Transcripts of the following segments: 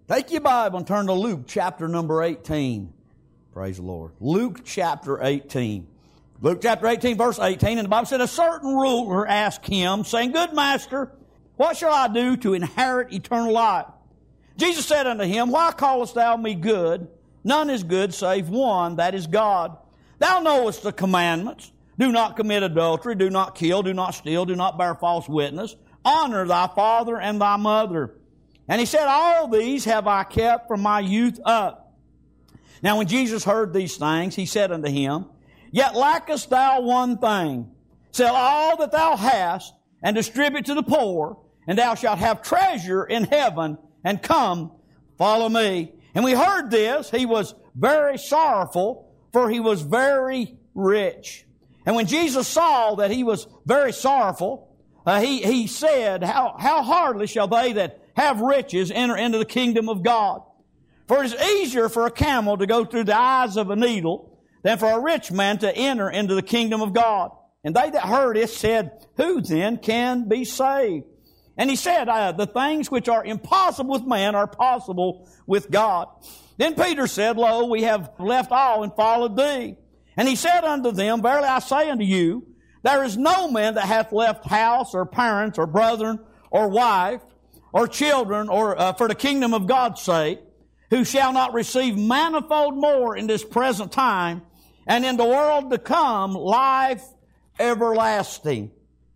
Take your Bible and turn to Luke chapter number 18. Praise the Lord. Luke chapter 18. Luke chapter 18, verse 18, and the Bible said, a certain ruler asked him, saying, Good master, what shall I do to inherit eternal life? Jesus said unto him, Why callest thou me good? None is good save one, that is God. Thou knowest the commandments. Do not commit adultery, do not kill, do not steal, do not bear false witness. Honor thy father and thy mother. And he said, All these have I kept from my youth up. Now when Jesus heard these things, he said unto him, Yet lackest thou one thing. Sell all that thou hast, and distribute to the poor, and thou shalt have treasure in heaven, and come, follow me. And we heard this, he was very sorrowful, for he was very rich. And when Jesus saw that he was very sorrowful, he said, How hardly shall they that have riches enter into the kingdom of God? For it is easier for a camel to go through the eyes of a needle than for a rich man to enter into the kingdom of God. And they that heard it said, Who then can be saved? And he said, The things which are impossible with man are possible with God. Then Peter said, Lo, we have left all and followed thee. And he said unto them, Verily I say unto you, there is no man that hath left house or parents or brethren or wife or children or for the kingdom of God's sake, who shall not receive manifold more in this present time, and in the world to come, life everlasting.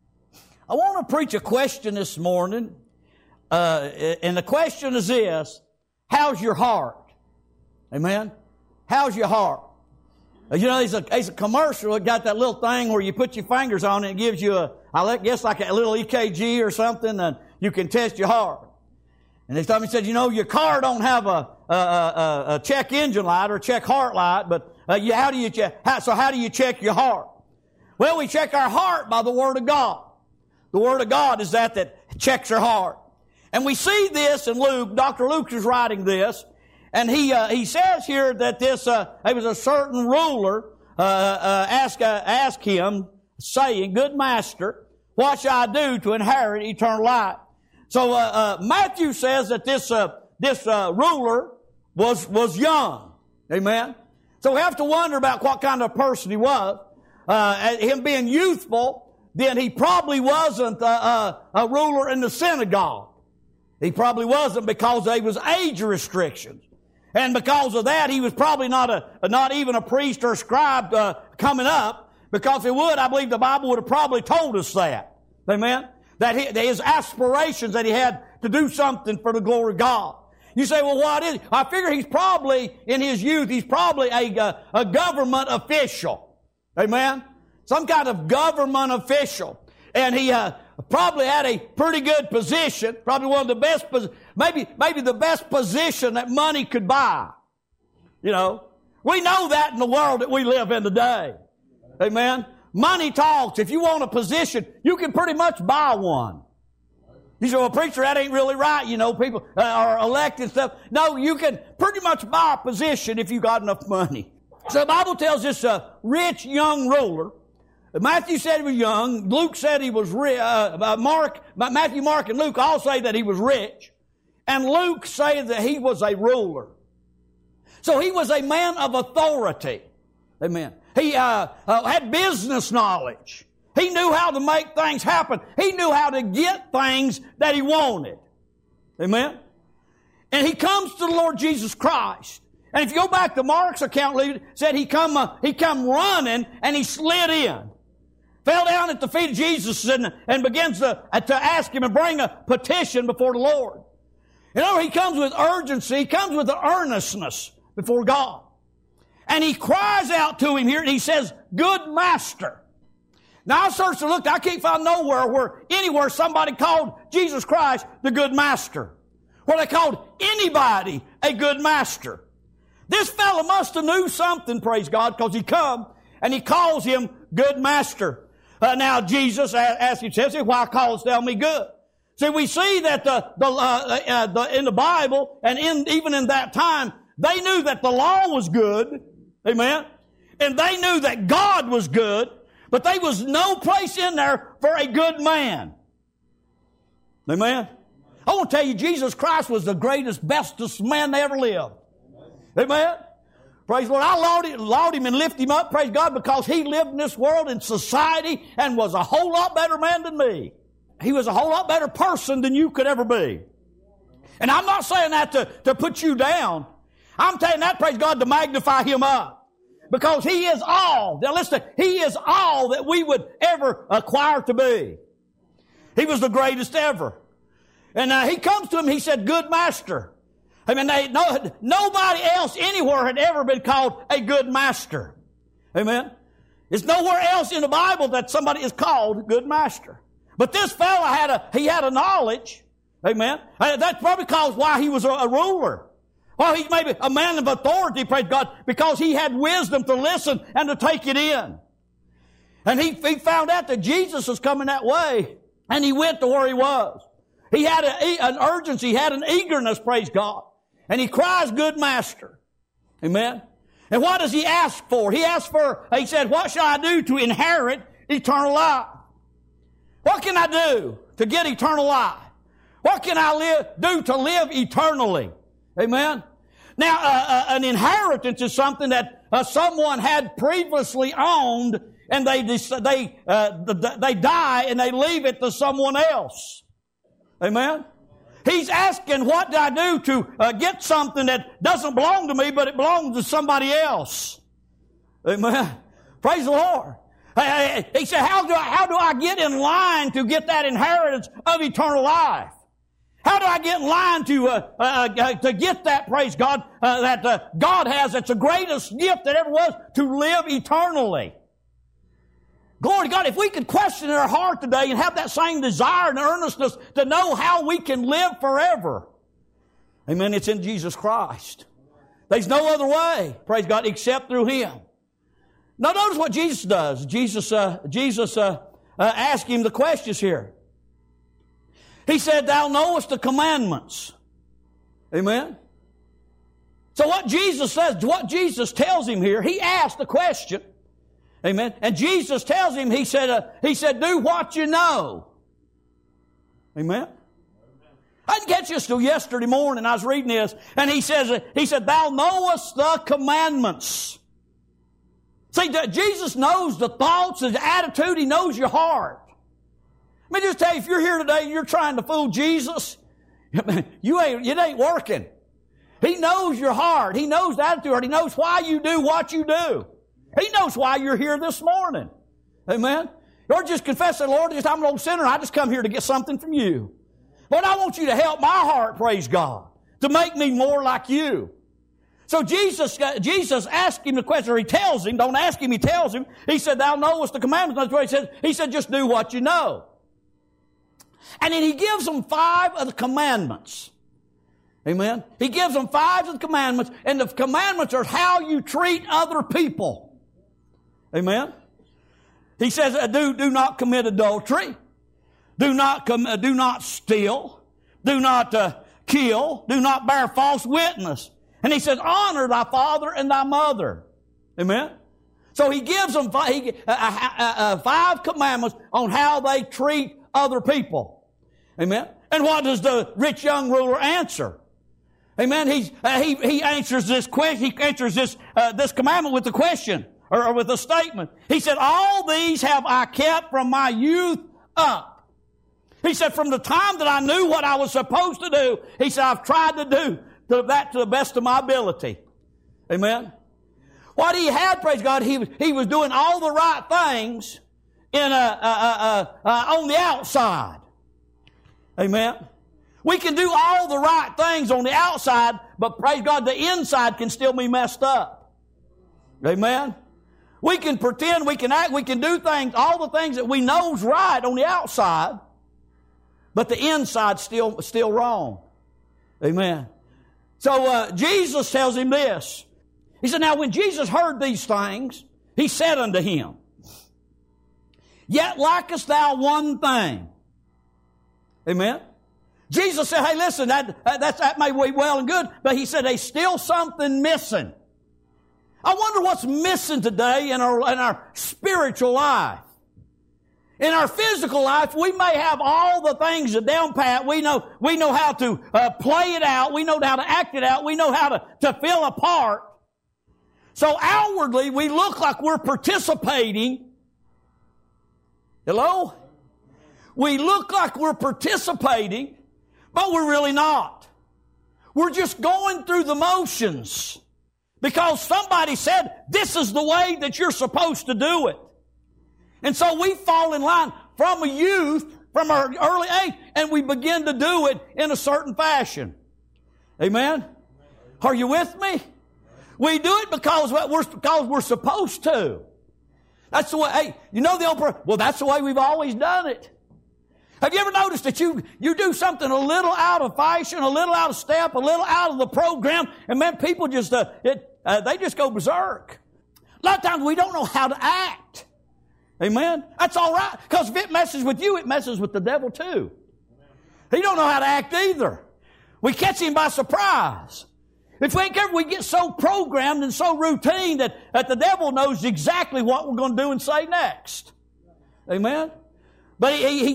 I want to preach a question this morning, and the question is this: how's your heart? Amen? How's your heart? You know, there's a commercial that got that little thing where you put your fingers on it and it gives you I guess like a little EKG or something, and you can test your heart. And this time he said, you know, your car don't have a check engine light or check heart light, but how do you check your heart? Well, we check our heart by the Word of God. The Word of God is that checks our heart. And we see this in Luke. Dr. Luke is writing this, and he says here that it was a certain ruler asked him, saying, Good master, what shall I do to inherit eternal life? So Matthew says that this ruler was young. Amen? So we have to wonder about what kind of person he was. Him being youthful, then he probably wasn't a ruler in the synagogue. He probably wasn't, because there was age restrictions. And because of that, he was probably not even a priest or a scribe coming up, because if it would, I believe the Bible would have probably told us that. Amen? That his aspirations, that he had to do something for the glory of God. You say, well, what is it? I figure he's probably, in his youth, he's probably a government official. Amen? Some kind of government official. And he probably had a pretty good position, probably one of the best, maybe the best position that money could buy. You know, we know that in the world that we live in today. Amen? Money talks. If you want a position, you can pretty much buy one. You say, well, preacher, that ain't really right. You know, people are elected and stuff. No, you can pretty much buy a position if you got enough money. So the Bible tells this rich young ruler. Matthew said he was young. Luke said he was rich. Matthew, Mark, and Luke all say that he was rich. And Luke says that he was a ruler. So he was a man of authority. Amen. He had business knowledge. He knew how to make things happen. He knew how to get things that he wanted. Amen? And he comes to the Lord Jesus Christ. And if you go back to Mark's account, it said he come running and he slid in. Fell down at the feet of Jesus and begins to ask him and bring a petition before the Lord. You know, he comes with urgency. He comes with the earnestness before God. And he cries out to him here, and he says, Good master. Now I searched and looked, I can't find anywhere somebody called Jesus Christ the good master. Where they called anybody a good master. This fellow must have knew something, praise God, because he come and he calls him good master. Now Jesus, as he says, why callest thou me good? See, we see that in the Bible and even in that time, they knew that the law was good. Amen. And they knew that God was good, but there was no place in there for a good man. Amen. I want to tell you, Jesus Christ was the greatest, bestest man that ever lived. Amen? Praise the Lord. I laud him and lift him up, praise God, because he lived in this world in society and was a whole lot better man than me. He was a whole lot better person than you could ever be. And I'm not saying that to put you down. I'm telling that, praise God, to magnify him up. Because he is all. Now listen, he is all that we would ever acquire to be. He was the greatest ever. And he comes to him, he said, good master. I mean, nobody else anywhere had ever been called a good master. Amen? There's nowhere else in the Bible that somebody is called good master. But this fella had a knowledge. Amen? That's probably why he was a ruler. Well, he's maybe a man of authority, praise God, because he had wisdom to listen and to take it in. And he found out that Jesus was coming that way, and he went to where he was. He had an urgency, he had an eagerness, praise God. And he cries, good master. Amen? And what does he ask for? He said, what shall I do to inherit eternal life? What can I do to get eternal life? What can I do to live eternally? Amen? Now, an inheritance is something that someone had previously owned, and they die and they leave it to someone else. Amen? He's asking, what do I do to get something that doesn't belong to me, but it belongs to somebody else? Amen? Praise the Lord. He said, how do I get in line to get that inheritance of eternal life? How do I get in line to get that, praise God, that God has? That's the greatest gift that ever was, to live eternally. Glory to God. If we could question in our heart today and have that same desire and earnestness to know how we can live forever. Amen. It's in Jesus Christ. There's no other way, praise God, except through Him. Now notice what Jesus does. Jesus asked Him the questions here. He said, thou knowest the commandments. Amen. So what Jesus says, what Jesus tells him here, he asked the question. Amen. And Jesus tells him, he said, do what you know. Amen. I didn't catch this till yesterday morning. I was reading this, and he said, thou knowest the commandments. See, Jesus knows the thoughts, the attitude. He knows your heart. Let me just tell you, if you're here today and you're trying to fool Jesus, it ain't working. He knows your heart. He knows the attitude. He knows why you do what you do. He knows why you're here this morning. Amen? Or just confess that, Lord, I'm an old sinner. I just come here to get something from you. Lord, I want you to help my heart, praise God, to make me more like you. So Jesus asked him the question, or he tells him, don't ask him, he tells him. He said, thou knowest the commandments. That's what he said. He said, just do what you know. And then he gives them 5 of the commandments. Amen? He gives them 5 of the commandments, and the commandments are how you treat other people. Amen? He says, do not commit adultery. Do not steal. Do not kill. Do not bear false witness. And he says, honor thy father and thy mother. Amen? So he gives them 5 commandments on how they treat other people. Amen? And what does the rich young ruler answer? Amen? He answers this question. He answers this commandment with a question, or with a statement. He said, all these have I kept from my youth up. He said, from the time that I knew what I was supposed to do, he said, I've tried to do that to the best of my ability. Amen? What he had, praise God, he was doing all the right things on the outside. Amen? We can do all the right things on the outside, but praise God, the inside can still be messed up. Amen? We can pretend, we can act, we can do things, all the things that we know is right on the outside, but the inside's still wrong. Amen? So Jesus tells him this. He said, now when Jesus heard these things, he said unto him, yet lackest thou one thing. Amen? Jesus said, hey, listen, that may be well and good, but he said, there's still something missing. I wonder what's missing today in our spiritual life. In our physical life, we may have all the things that down pat. We know how to play it out. We know how to act it out. We know how to fill a part. So outwardly, we look like we're participating. Hello? We look like we're participating, but we're really not. We're just going through the motions because somebody said, this is the way that you're supposed to do it. And so we fall in line from a youth, from our early age, and we begin to do it in a certain fashion. Amen? Are you with me? We do it because we're supposed to. That's the way, hey, you know the old well, that's the way we've always done it. Have you ever noticed that you do something a little out of fashion, a little out of step, a little out of the program, and man, people just, they just go berserk. A lot of times we don't know how to act. Amen? That's all right. Because if it messes with you, it messes with the devil too. He don't know how to act either. We catch him by surprise. If we ain't careful, we get so programmed and so routine that the devil knows exactly what we're going to do and say next. Amen? But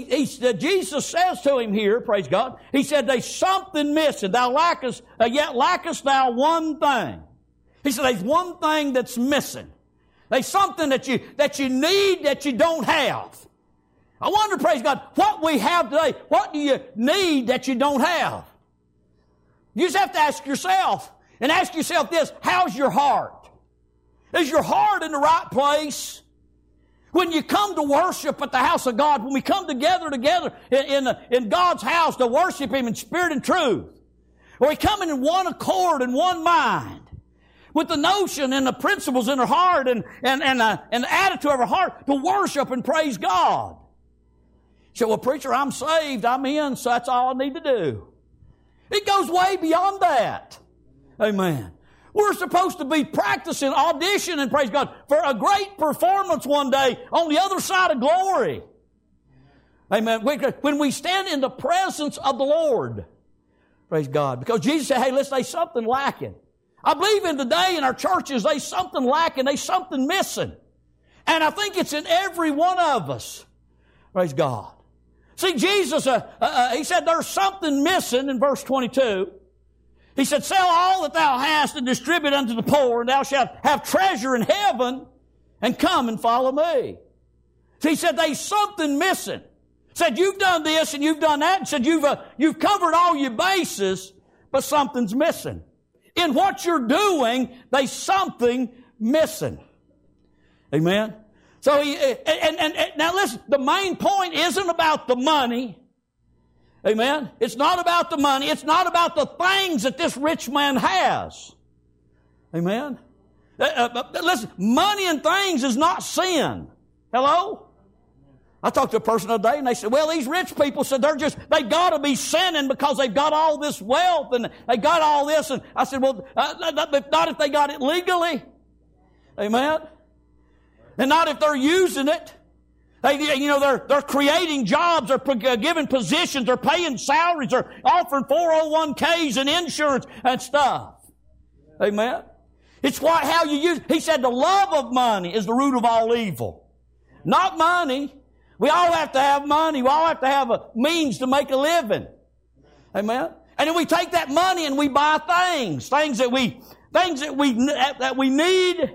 Jesus says to him here, praise God, he said, there's something missing. Yet lackest thou one thing. He said, there's one thing that's missing. There's something that you need that you don't have. I wonder, praise God, what we have today, what do you need that you don't have? You just have to ask yourself, and ask yourself this, how's your heart? Is your heart in the right place? When you come to worship at the house of God, when we come together in God's house to worship Him in spirit and truth, or we come in one accord and one mind, with the notion and the principles in our heart and the attitude of our heart to worship and praise God. You say, well, preacher, I'm saved, I'm in, so that's all I need to do. It goes way beyond that. Amen. We're supposed to be practicing, auditioning, praise God, for a great performance one day on the other side of glory. Amen. When we stand in the presence of the Lord, praise God. Because Jesus said, hey, listen, there's something lacking. I believe in today in our churches, there's something lacking, there's something missing. And I think it's in every one of us. Praise God. See, Jesus, He said there's something missing in verse 22. He said, sell all that thou hast and distribute unto the poor, and thou shalt have treasure in heaven, and come and follow me. So he said, there's something missing. He said, you've done this and you've done that, and said, you've covered all your bases, but something's missing. In what you're doing, there's something missing. Amen? So, now listen, the main point isn't about the money. Amen? It's not about the money. It's not about the things that this rich man has. Amen? Listen, money and things is not sin. Hello? I talked to a person the other day and they said, well, these rich people said they got to be sinning because they've got all this wealth and they got all this. And I said, well, not if they got it legally. Amen? And not if they're using it. They're creating jobs, they're giving positions, they're paying salaries, they're offering 401ks and insurance and stuff. Amen? It's how you use it. He said the love of money is the root of all evil. Not money. We all have to have money. We all have to have a means to make a living. Amen? And then we take that money and we buy things that we need.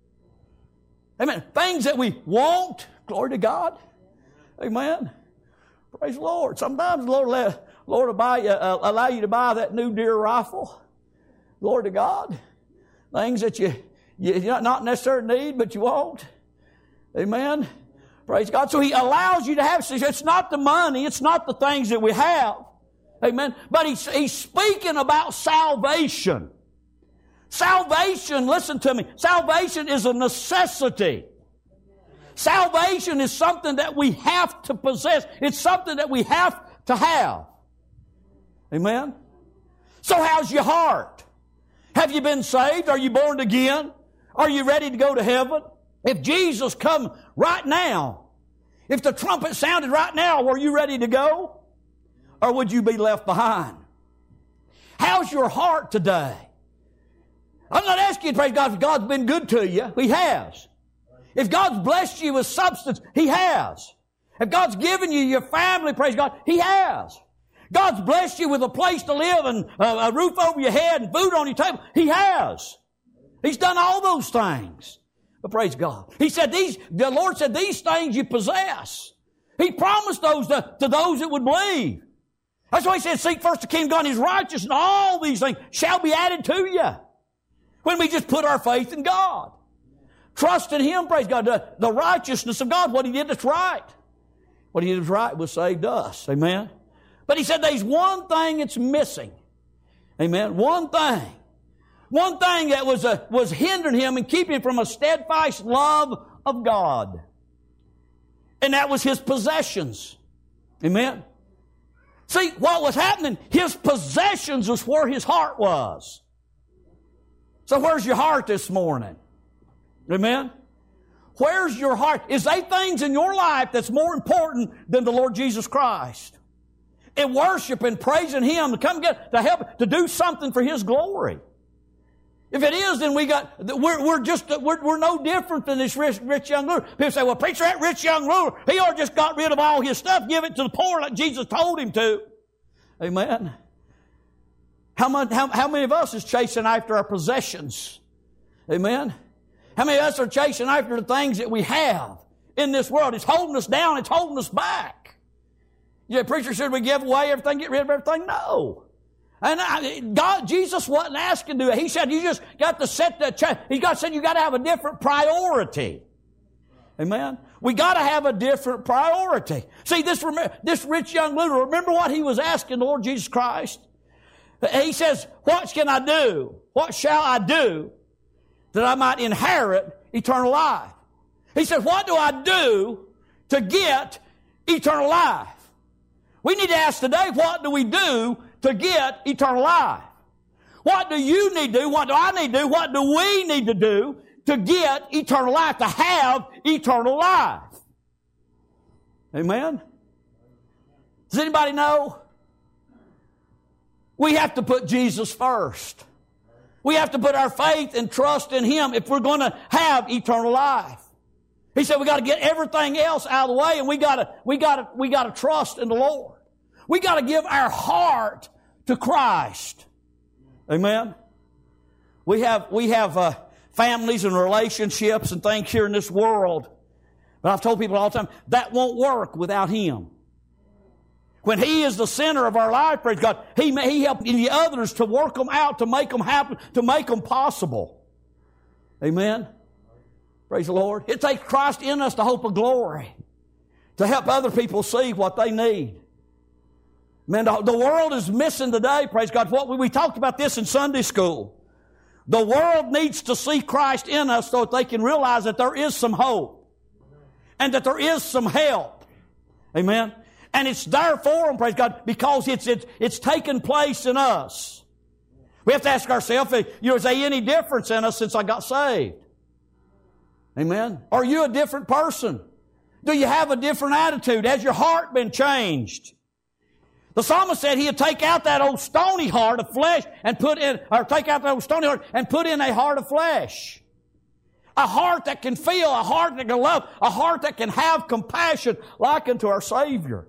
Amen. Things that we want. Glory to God. Amen. Praise the Lord. Sometimes the Lord will allow you to buy that new deer rifle. Glory to God. Things that you not necessarily need, but you want. Amen. Praise God. So He allows you to have. It's not the money. It's not the things that we have. Amen. But He's speaking about salvation. Salvation, listen to me. Salvation is a necessity. Salvation is something that we have to possess. It's something that we have to have. Amen? So how's your heart? Have you been saved? Are you born again? Are you ready to go to heaven? If Jesus come right now, if the trumpet sounded right now, were you ready to go? Or would you be left behind? How's your heart today? I'm not asking you, praise God, if God's been good to you. He has. If God's blessed you with substance, He has. If God's given you your family, praise God, He has. God's blessed you with a place to live and a roof over your head and food on your table. He has. He's done all those things. But praise God. He said the Lord said, these things you possess. He promised those to those that would believe. That's why He said, seek first the kingdom of God and His righteousness, and all these things shall be added to you. When we just put our faith in God. Trust in Him, praise God. The righteousness of God, what He did that's right. What He did that's right was saved us. Amen. But He said there's one thing that's missing. Amen. One thing. One thing that was hindering Him and keeping Him from a steadfast love of God. And that was His possessions. Amen. See, what was happening, His possessions was where His heart was. So where's your heart this morning? Amen. Where's your heart? Is there things in your life that's more important than the Lord Jesus Christ? In worship and praising Him to come get to help to do something for His glory. If it is, then we're no different than this rich young ruler. People say, well, preacher, that rich young ruler, he ought just got rid of all his stuff, give it to the poor like Jesus told him to. Amen. How many of us is chasing after our possessions? Amen. How many of us are chasing after the things that we have in this world? It's holding us down. It's holding us back. Yeah, preacher, should we give away everything, get rid of everything? No. And Jesus wasn't asking to do it. He said you just got to set that. He said you got to have a different priority. Amen. We got to have a different priority. See, this rich young ruler, remember what he was asking the Lord Jesus Christ? He says, what can I do? What shall I do that I might inherit eternal life? He said, what do I do to get eternal life? We need to ask today, what do we do to get eternal life? What do you need to do? What do I need to do? What do we need to do to get eternal life, to have eternal life? Amen? Does anybody know? We have to put Jesus first. We have to put our faith and trust in Him if we're going to have eternal life. He said we got to get everything else out of the way, and we got to trust in the Lord. We got to give our heart to Christ. Amen. We have families and relationships and things here in this world, but I've told people all the time that won't work without Him. When He is the center of our life, praise God, He helps the others to work them out, to make them happen, to make them possible. Amen. Praise the Lord. It takes Christ in us, the hope of glory, to help other people see what they need. Man, the world is missing today, praise God. We talked about this in Sunday school. The world needs to see Christ in us so that they can realize that there is some hope and that there is some help. Amen. And it's there for them, praise God, because it's taken place in us. We have to ask ourselves, is there any difference in us since I got saved? Amen. Are you a different person? Do you have a different attitude? Has your heart been changed? The psalmist said he'd take out that old stony heart of flesh and put in a heart of flesh. A heart that can feel, a heart that can love, a heart that can have compassion like unto our Savior.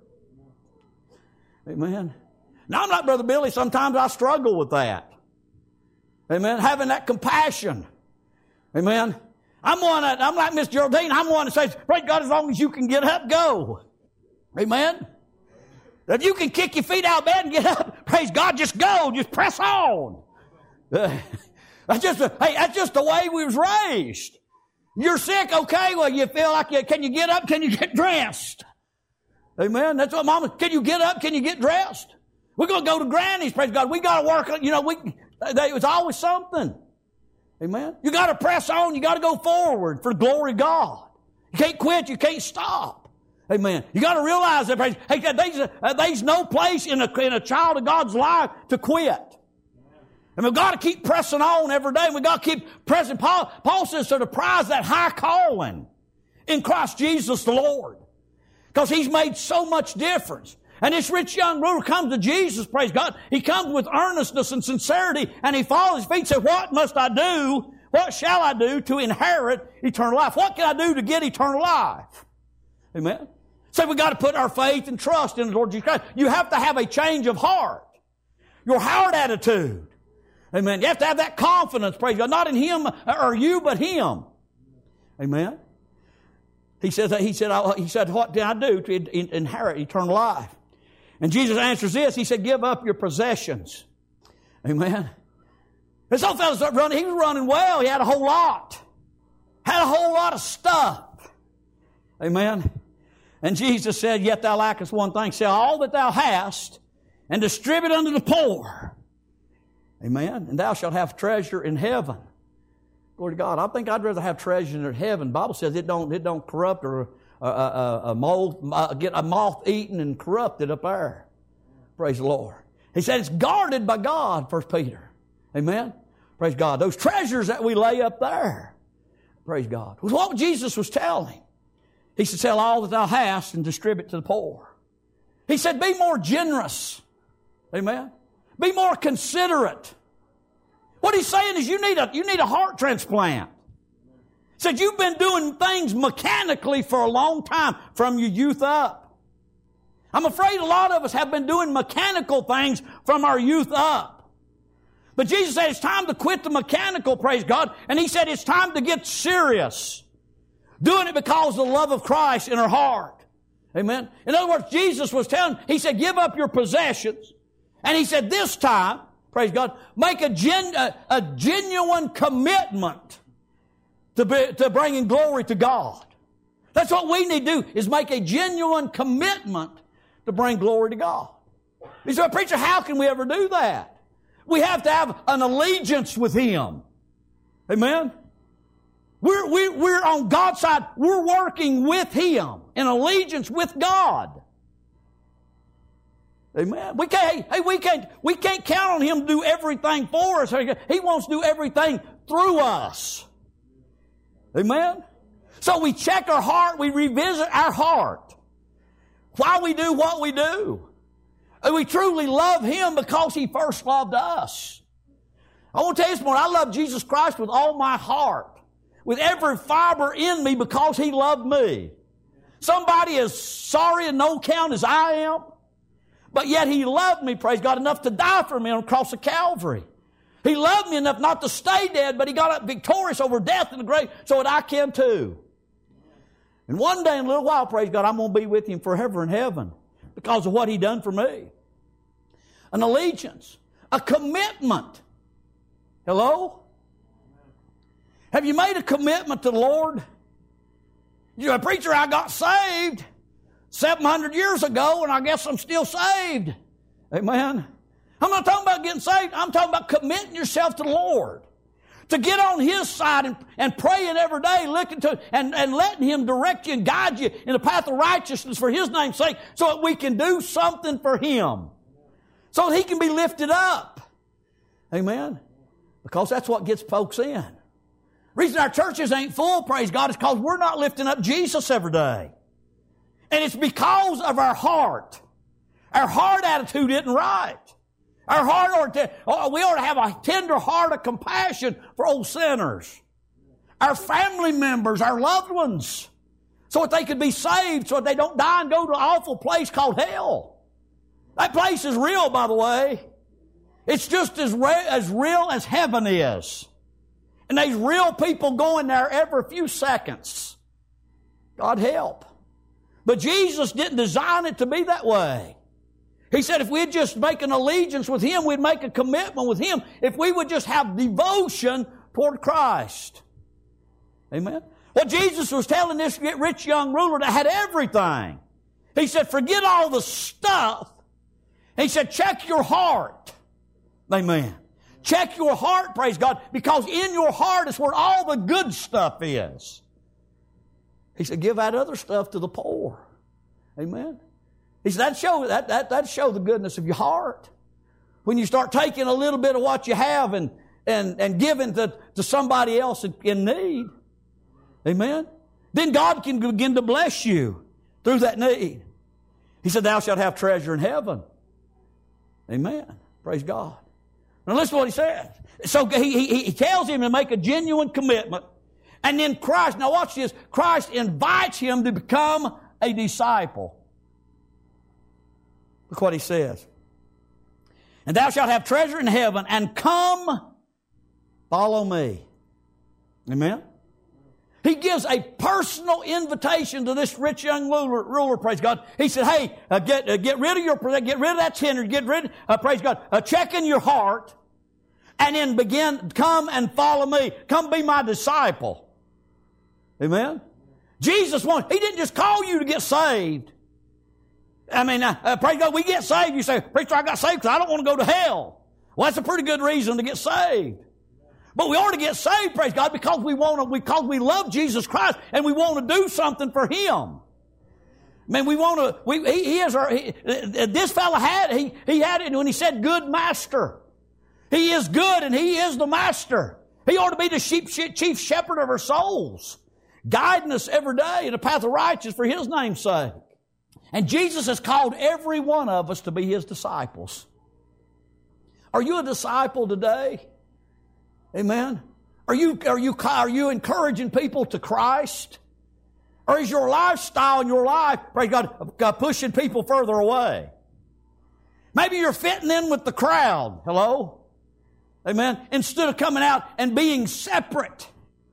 Amen. Now, I'm like Brother Billy. Sometimes I struggle with that. Amen. Having that compassion. Amen. I'm like Miss Geraldine. I'm one that says, praise God, as long as you can get up, go. Amen. If you can kick your feet out of bed and get up, praise God, just go. Just press on. That's just the way we was raised. You're sick, okay? Well, you feel like can you get up? Can you get dressed? Amen. That's what Mama, can you get up? Can you get dressed? We're going to go to Granny's, praise God. We got to work, it was always something. Amen. You got to press on. You got to go forward for the glory of God. You can't quit. You can't stop. Amen. You got to realize that there's no place in a child of God's life to quit. And we've got to keep pressing on every day. We've got to keep pressing. Paul says to prize that high calling in Christ Jesus the Lord. Because He's made so much difference. And this rich young ruler comes to Jesus, praise God. He comes with earnestness and sincerity, and he falls at His feet and says, what must I do? What shall I do to inherit eternal life? What can I do to get eternal life? Amen. So we got to put our faith and trust in the Lord Jesus Christ. You have to have a change of heart. Your heart attitude. Amen. You have to have that confidence, praise God. Not in Him or you, but Him. Amen. He said, what did I do to inherit eternal life? And Jesus answers this. He said, give up your possessions. Amen. This old fellow started running. He was running well. He had a whole lot. Had a whole lot of stuff. Amen. And Jesus said, yet thou lackest one thing. Sell all that thou hast and distribute unto the poor. Amen. And thou shalt have treasure in heaven. Glory to God. I think I'd rather have treasure in heaven. The Bible says it don't corrupt or get a moth eaten and corrupted up there. Praise the Lord. He said it's guarded by God, 1 Peter. Amen. Praise God. Those treasures that we lay up there. Praise God. Was what Jesus was telling. He said, sell all that thou hast and distribute to the poor. He said, be more generous. Amen. Be more considerate. What he's saying is you need a heart transplant. He said you've been doing things mechanically for a long time from your youth up. I'm afraid a lot of us have been doing mechanical things from our youth up. But Jesus said it's time to quit the mechanical, praise God. And He said it's time to get serious. Doing it because of the love of Christ in our heart. Amen. In other words, Jesus was telling, He said, give up your possessions. And He said, this time, praise God, make a genuine commitment to bringing glory to God. That's what we need to do, is make a genuine commitment to bring glory to God. You say, preacher, how can we ever do that? We have to have an allegiance with Him. Amen? We're on God's side. We're working with Him in allegiance with God. Amen. We can't count on Him to do everything for us. He wants to do everything through us. Amen. So we check our heart. We revisit our heart. Why we do what we do. And we truly love Him because He first loved us. I want to tell you this morning, I love Jesus Christ with all my heart. With every fiber in me because He loved me. Somebody as sorry and no count as I am, but yet He loved me, praise God, enough to die for me on the cross of Calvary. He loved me enough not to stay dead, but He got up victorious over death and the grave so that I can too. And one day in a little while, praise God, I'm going to be with Him forever in heaven because of what He done for me. An allegiance, a commitment. Hello? Have you made a commitment to the Lord? You're a preacher, I got saved 700 years ago, and I guess I'm still saved. Amen. I'm not talking about getting saved. I'm talking about committing yourself to the Lord. To get on His side and praying every day, looking to and letting Him direct you and guide you in the path of righteousness for His name's sake, so that we can do something for Him. So that He can be lifted up. Amen. Because that's what gets folks in. The reason our churches ain't full, praise God, is because we're not lifting up Jesus every day. And it's because of our heart. Our heart attitude isn't right. Our heart, we ought to have a tender heart of compassion for old sinners. Our family members, our loved ones, so that they could be saved, so that they don't die and go to an awful place called hell. That place is real, by the way. It's just as real as heaven is. And there's real people going there every few seconds. God help. But Jesus didn't design it to be that way. He said if we'd just make an allegiance with Him, we'd make a commitment with Him, if we would just have devotion toward Christ. Amen? What Jesus was telling this rich young ruler that had everything. He said, forget all the stuff. He said, check your heart. Amen. Check your heart, praise God, because in your heart is where all the good stuff is. He said, give that other stuff to the poor. Amen. He said, that show the goodness of your heart. When you start taking a little bit of what you have and giving to somebody else in need. Amen. Then God can begin to bless you through that need. He said, thou shalt have treasure in heaven. Amen. Praise God. Now listen to what He says. So he tells him to make a genuine commitment. And then Christ, now watch this, Christ invites him to become a disciple. Look what he says. And thou shalt have treasure in heaven, and come, follow me. Amen? He gives a personal invitation to this rich young ruler, praise God. He said, hey, get rid of that sinner, praise God, check in your heart, and then come and follow me. Come be my disciple. Amen? Jesus he didn't just call you to get saved. I mean, praise God, we get saved. You say, preacher, I got saved because I don't want to go to hell. Well, that's a pretty good reason to get saved. But we ought to get saved, praise God, because we love Jesus Christ and we want to do something for Him. Man, this fellow had it when he said, good master. He is good and He is the master. He ought to be the chief shepherd of our souls, guiding us every day in the path of righteousness for His name's sake. And Jesus has called every one of us to be His disciples. Are you a disciple today? Amen. Are you encouraging people to Christ? Or is your lifestyle and your life, praise God, pushing people further away? Maybe you're fitting in with the crowd. Hello? Amen. Instead of coming out and being separate.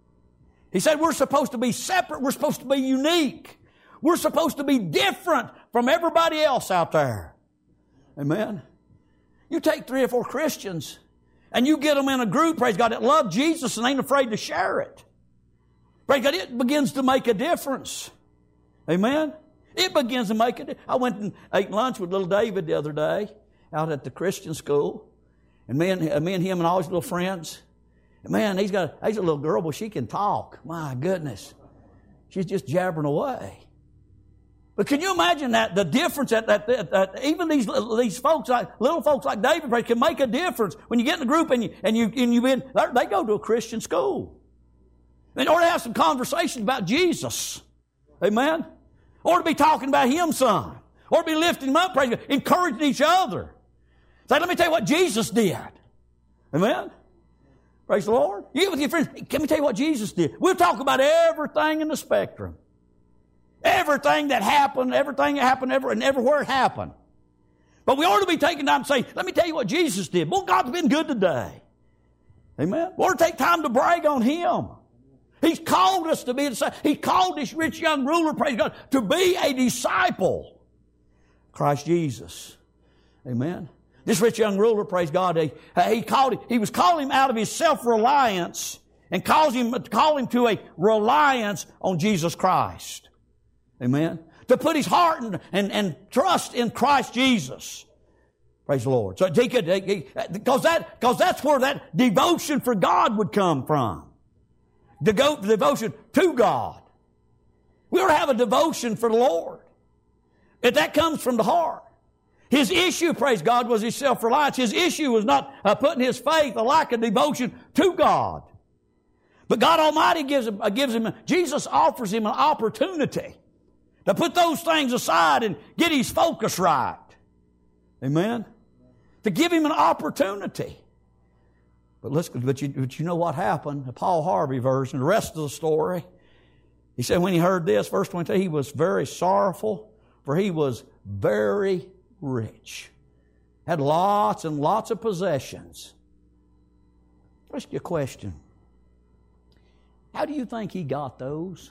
He said we're supposed to be separate. We're supposed to be unique. We're supposed to be different from everybody else out there. Amen. You take 3 or 4 Christians and you get them in a group, praise God, that love Jesus and ain't afraid to share it. Praise God, it begins to make a difference. Amen? It begins to make a difference. I went and ate lunch with little David the other day out at the Christian school. And me and him and all his little friends. And man, he's a little girl, but she can talk. My goodness. She's just jabbering away. But can you imagine the difference that even these folks, little folks like David, can make a difference when you get in a group and they go to a Christian school. In order to have some conversations about Jesus. Amen? Or to be talking about Him some. Or to be lifting Him up, praise God, encouraging each other. Say, let me tell you what Jesus did. Amen? Praise the Lord. You get with your friends, let me tell you what Jesus did. We'll talk about everything in the spectrum. Everything that happened, and everywhere it happened. But we ought to be taking time to say, let me tell you what Jesus did. Well, God's been good today. Amen? We ought to take time to brag on Him. He's called us to be a disciple. He called this rich young ruler, praise God, to be a disciple. Christ Jesus. Amen? This rich young ruler, praise God, he was calling him out of his self-reliance and call him to a reliance on Jesus Christ. Amen? To put his heart and trust in Christ Jesus. Praise the Lord. So because that's where that devotion for God would come from. The devotion to God. We ought to have a devotion for the Lord. If that comes from the heart. His issue, praise God, was his self-reliance. His issue was not putting his faith, a lack of devotion to God. But God Almighty Jesus offers him an opportunity to put those things aside and get his focus right. Amen? To give him an opportunity. But you know what happened? The Paul Harvey version, the rest of the story. He said when he heard this, verse 22, he was very sorrowful, for he was very rich. Had lots and lots of possessions. Ask you a question. How do you think he got those?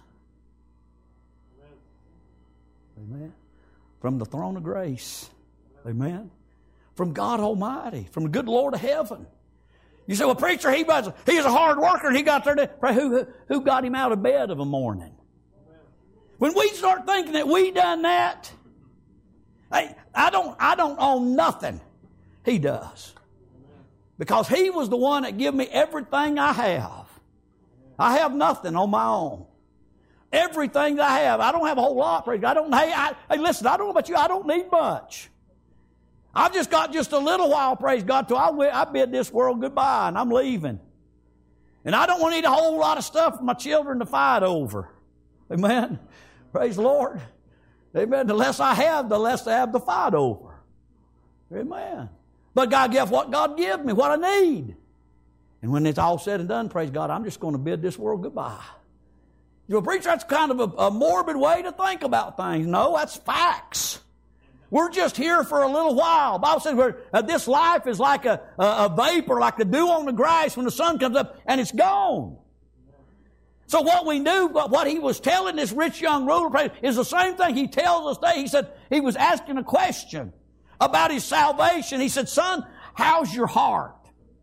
Amen. From the throne of grace. Amen. From God Almighty. From the good Lord of heaven. You say, well, preacher, he was a hard worker and he got there. Who got him out of bed of a morning? When we start thinking that we done that, hey, I don't own nothing. He does. Because He was the one that gave me everything I have. I have nothing on my own. Everything that I have, I don't have a whole lot. Praise God. Hey, listen, I don't know about you. I don't need much. I've just got just a little while, praise God, till I bid this world goodbye and I'm leaving. And I don't want to need a whole lot of stuff for my children to fight over. Amen. Praise the Lord. Amen. The less I have, the less I have to fight over. Amen. But God gave what God give me, what I need. And when it's all said and done, praise God, I'm just going to bid this world goodbye. Well, preacher, that's kind of a morbid way to think about things. No, that's facts. We're just here for a little while. The Bible says this life is like a vapor, like the dew on the grass when the sun comes up, and it's gone. So what we knew, what he was telling this rich young ruler is the same thing he tells us today. He said, he was asking a question about his salvation. He said, son, how's your heart?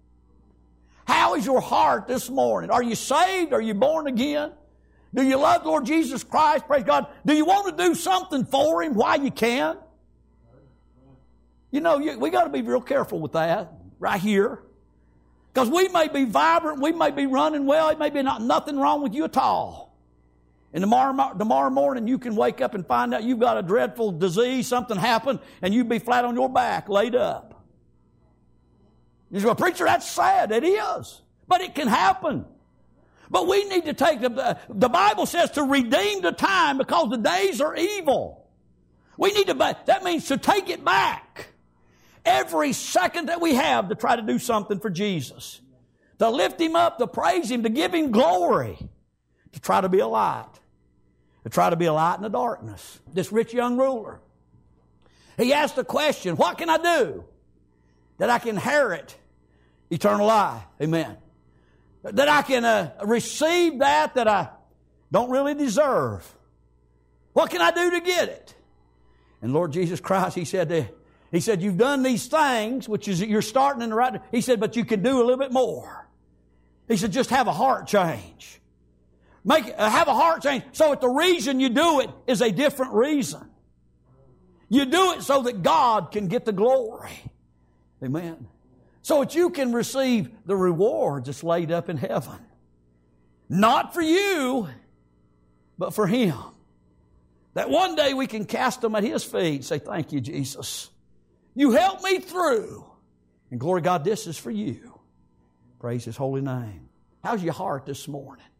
How is your heart this morning? Are you saved? Are you born again? Do you love Lord Jesus Christ? Praise God. Do you want to do something for Him while you can? You know, we got to be real careful with that right here. Because we may be vibrant, we may be running well, it may be nothing wrong with you at all. And tomorrow morning you can wake up and find out you've got a dreadful disease, something happened, and you'd be flat on your back, laid up. You say, well, preacher, that's sad. It is. But it can happen. But we need to take the Bible says to redeem the time because the days are evil. We need to, that means to take it back. Every second that we have to try to do something for Jesus. To lift Him up, to praise Him, to give Him glory. To try to be a light. To try to be a light in the darkness. This rich young ruler, he asked the question, what can I do that I can inherit eternal life? Amen. That I can receive that I don't really deserve. What can I do to get it? And Lord Jesus Christ, He said, you've done these things, which is you're starting in the right. He said, but you can do a little bit more. He said, just have a heart change. Have a heart change so that the reason you do it is a different reason. You do it so that God can get the glory. Amen. So that you can receive the rewards that's laid up in heaven. Not for you, but for Him. That one day we can cast them at His feet and say, thank you, Jesus. You helped me through. And glory to God, this is for you. Praise His holy name. How's your heart this morning?